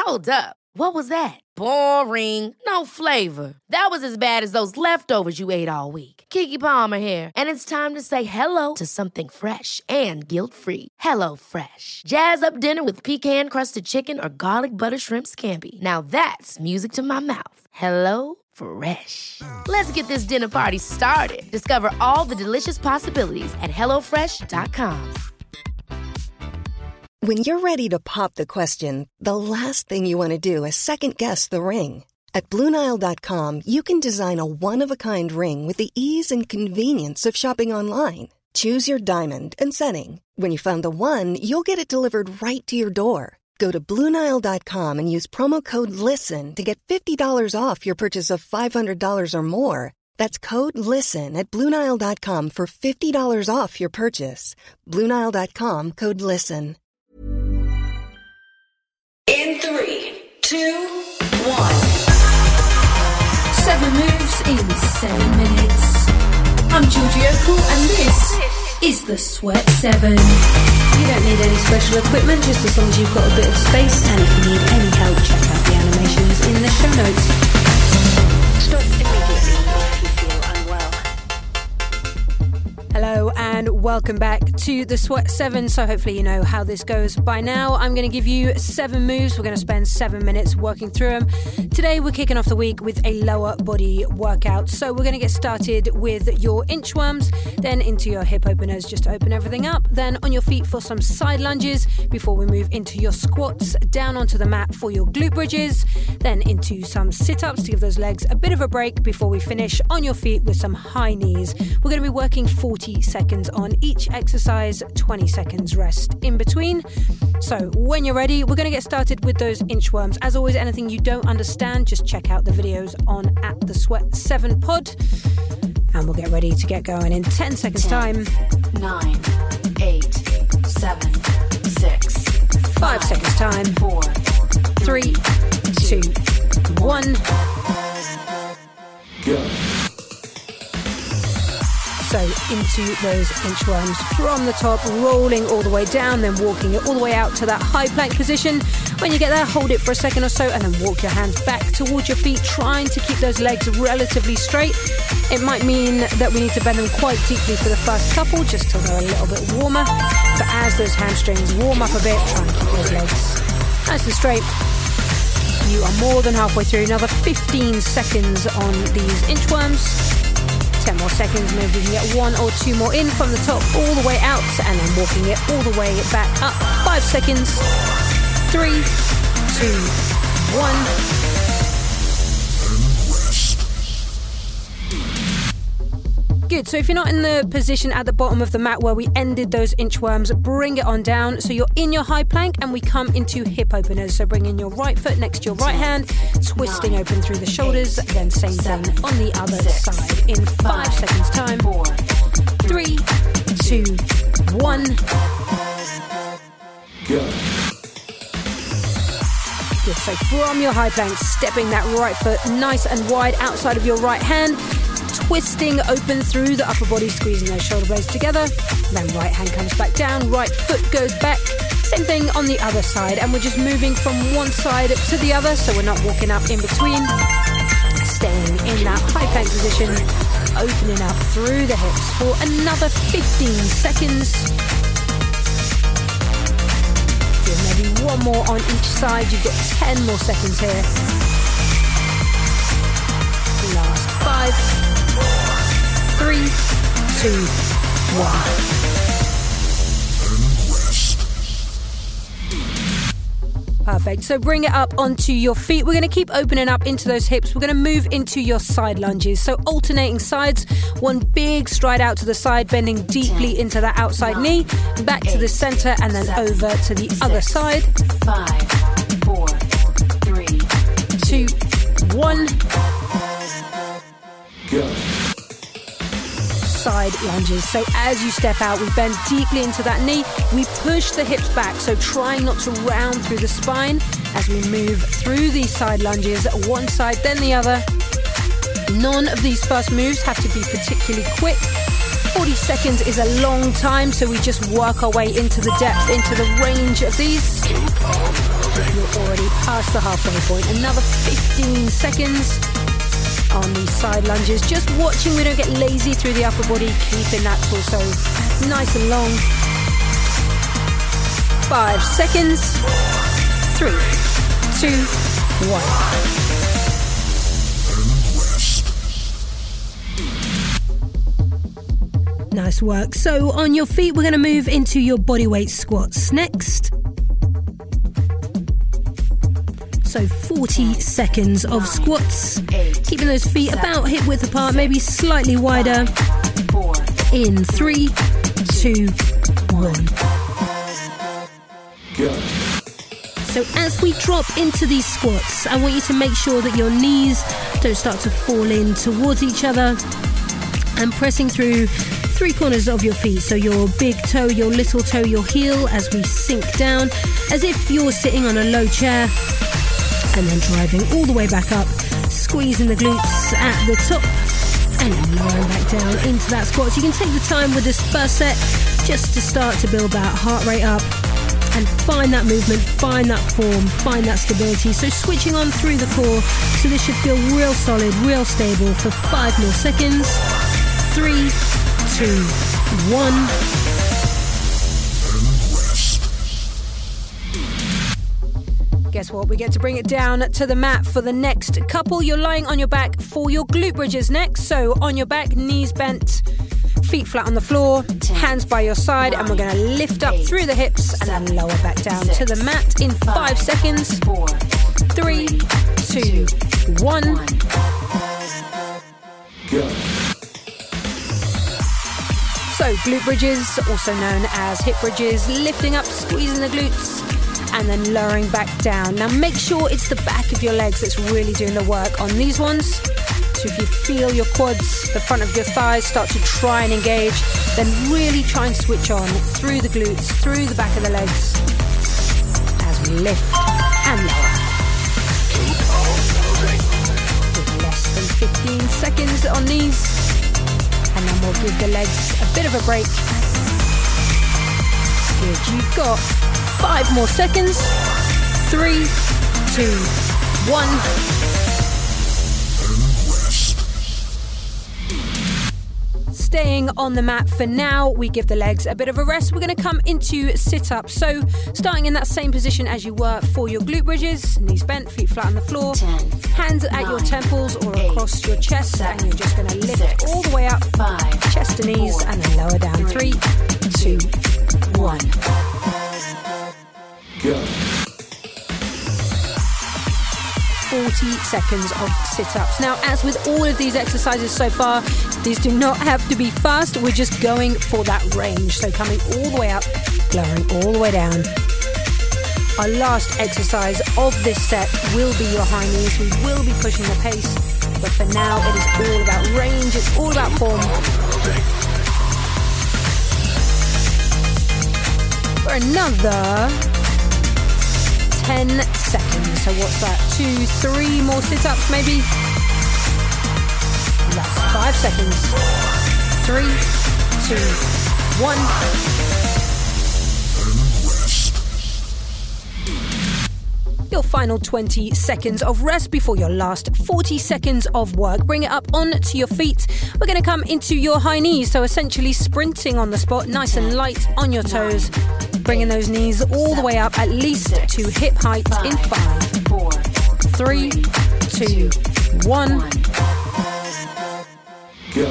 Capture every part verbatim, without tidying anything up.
Hold up. What was that? Boring. No flavor. That was as bad as those leftovers you ate all week. Keke Palmer here, and it's time to say hello to something fresh and guilt-free. Hello Fresh. Jazz up dinner with pecan-crusted chicken or garlic butter shrimp scampi. Now that's music to my mouth. Hello Fresh. Let's get this dinner party started. Discover all the delicious possibilities at hello fresh dot com. When you're ready to pop the question, the last thing you want to do is second-guess the ring. At Blue Nile dot com, you can design a one-of-a-kind ring with the ease and convenience of shopping online. Choose your diamond and setting. When you find the one, you'll get it delivered right to your door. Go to Blue Nile dot com and use promo code LISTEN to get fifty dollars off your purchase of five hundred dollars or more. That's code LISTEN at Blue Nile dot com for fifty dollars off your purchase. Blue Nile dot com, code LISTEN. In three, two, one. Seven moves in seven minutes. I'm Georgie Okell and this is the Sweat Seven. You don't need any special equipment, just as long as you've got a bit of space. And if you need any help, check out the animations in the show notes. Stop immediately if you feel unwell. Hello and welcome back to the Sweat Seven. So hopefully you know how this goes by now. I'm going to give you seven moves. We're going to spend seven minutes working through them. Today we're kicking off the week with a lower body workout. So we're going to get started with your inchworms, then into your hip openers just to open everything up, then on your feet for some side lunges before we move into your squats, down onto the mat for your glute bridges, then into some sit-ups to give those legs a bit of a break before we finish on your feet with some high knees. We're going to be working forty seconds on each exercise, twenty seconds rest in between. So when you're ready, we're going to get started with those inchworms. As always, anything you don't understand, just check out the videos on at the Sweat seven pod, and we'll get ready to get going in ten seconds time. nine, eight, seven, six, five seconds time. four, three, two, one. Go. So into those inchworms from the top, rolling all the way down, then walking it all the way out to that high plank position. When you get there, hold it for a second or so and then walk your hands back towards your feet, trying to keep those legs relatively straight. It might mean that we need to bend them quite deeply for the first couple, just till they're a little bit warmer. But as those hamstrings warm up a bit, try and keep those legs nice and straight. You are more than halfway through. Another fifteen seconds on these inchworms. ten more seconds, maybe we can get one or two more in from the top all the way out and then walking it all the way back up. Five seconds. Three, two, one. Good. So if you're not in the position at the bottom of the mat where we ended those inchworms, bring it on down. So you're in your high plank and we come into hip openers. So bring in your right foot next to your right hand, twisting Nine, open through the shoulders, eight, then same seven, thing on the other six, side in five, five seconds time. Four, three, two, one. Go. Good. So from your high plank, stepping that right foot nice and wide outside of your right hand, twisting open through the upper body, squeezing those shoulder blades together. Then right hand comes back down, right foot goes back. Same thing on the other side, and we're just moving from one side to the other, so we're not walking up in between. Staying in that high plank position, opening up through the hips for another fifteen seconds. Good, maybe one more on each side. You've got ten more seconds here. Last five. Three, two, one. Perfect. So bring it up onto your feet. We're going to keep opening up into those hips. We're going to move into your side lunges. So alternating sides, one big stride out to the side, bending deeply into that outside knee, back to the center, and then over to the other side. Five, four, three, two, one. Go. Side lunges. So as you step out, we bend deeply into that knee. We push the hips back, so trying not to round through the spine as we move through these side lunges, one side then the other. None of these first moves have to be particularly quick. forty seconds is a long time, so we just work our way into the depth, into the range of these. You're already past the halfway point. Another fifteen seconds on these side lunges. Just watching we don't get lazy through the upper body, keeping that torso nice and long. Five seconds. Three, two, one. Nice work. So on your feet, we're going to move into your bodyweight squats next. So forty seconds of squats, keeping those feet about hip width apart, maybe slightly wider. In three, two, one. Go. So as we drop into these squats, I want you to make sure that your knees don't start to fall in towards each other, and pressing through three corners of your feet. So your big toe, your little toe, your heel, as we sink down, as if you're sitting on a low chair. And then driving all the way back up, squeezing the glutes at the top, and then lowering back down into that squat. So you can take the time with this first set just to start to build that heart rate up and find that movement, find that form, find that stability. So switching on through the core, so this should feel real solid, real stable for five more seconds. Three, two, one. Guess what? We get to bring it down to the mat for the next couple. You're lying on your back for your glute bridges next. So on your back, knees bent, feet flat on the floor, hands by your side, and we're going to lift up through the hips and then lower back down to the mat in five seconds. Three, two, one. Go. So glute bridges, also known as hip bridges, lifting up, squeezing the glutes, and then lowering back down. Now make sure it's the back of your legs that's really doing the work on these ones. So if you feel your quads, the front of your thighs start to try and engage, then really try and switch on through the glutes, through the back of the legs, as we lift and lower. With less than fifteen seconds on these, and then we'll give the legs a bit of a break. Good, you've got five more seconds. Three, two, one. Staying on the mat for now, we give the legs a bit of a rest. We're going to come into sit-up. So starting in that same position as you were for your glute bridges, knees bent, feet flat on the floor, ten, hands at nine, your temples or eight, across your chest, seven, and you're just going to lift six, all the way up, five, chest to knees, four, and then lower down. Three, three two, one. Go. forty seconds of sit-ups. Now, as with all of these exercises so far, these do not have to be fast. We're just going for that range. So coming all the way up, lowering all the way down. Our last exercise of this set will be your high knees. We will be pushing the pace, but for now it is all about range. It's all about form. For another ten seconds. So what's that? Two, three more sit-ups maybe? Last five seconds. Three, two, one. Your final twenty seconds of rest before your last forty seconds of work. Bring it up onto your feet. We're going to come into your high knees. So essentially sprinting on the spot, nice and light on your toes. Bringing those knees all the way up, at least to hip height in five, four, three, two, one. Go.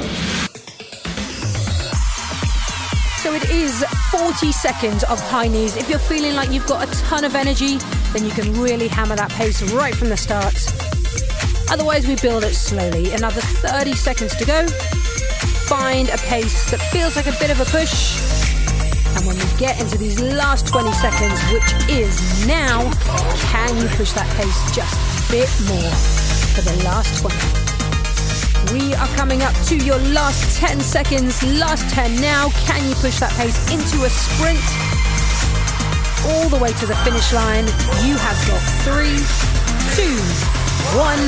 So it is forty seconds of high knees. If you're feeling like you've got a ton of energy, then you can really hammer that pace right from the start. Otherwise, we build it slowly. Another thirty seconds to go. Find a pace that feels like a bit of a push. And when we get into these last twenty seconds, which is now, can you push that pace just a bit more for the last twenty? We are coming up to your last ten seconds. Last ten now. Can you push that pace into a sprint all the way to the finish line? You have got three, two, one.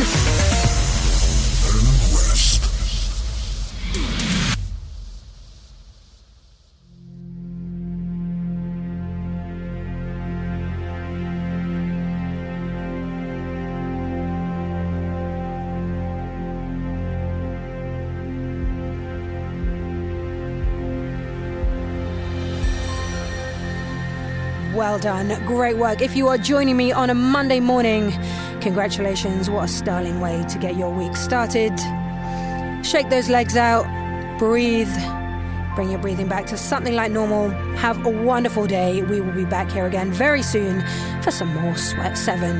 well done. Great work. If you are joining me on a Monday morning, congratulations. What a sterling way to get your week started. Shake those legs out. Breathe. Bring your breathing back to something like normal. Have a wonderful day. We will be back here again very soon for some more Sweat seven.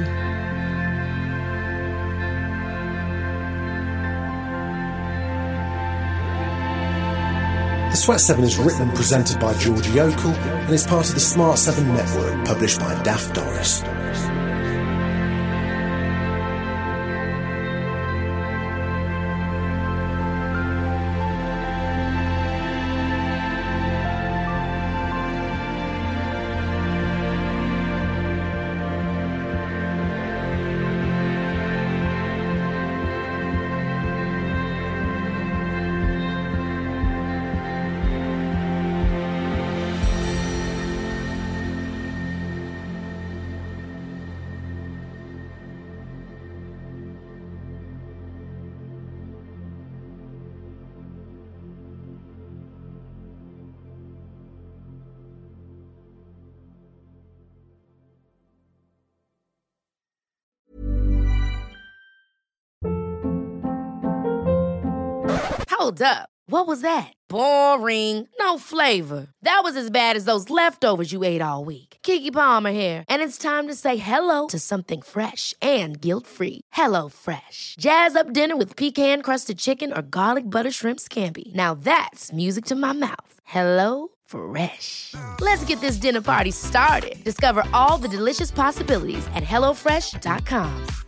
The Sweat seven is written and presented by Georgie Yokel and is part of the Smart seven network, published by Daft Doris. Hold up. What was that? Boring. No flavor. That was as bad as those leftovers you ate all week. Keke Palmer here, and it's time to say hello to something fresh and guilt-free. Hello Fresh. Jazz up dinner with pecan-crusted chicken or garlic butter shrimp scampi. Now that's music to my mouth. Hello Fresh. Let's get this dinner party started. Discover all the delicious possibilities at hello fresh dot com.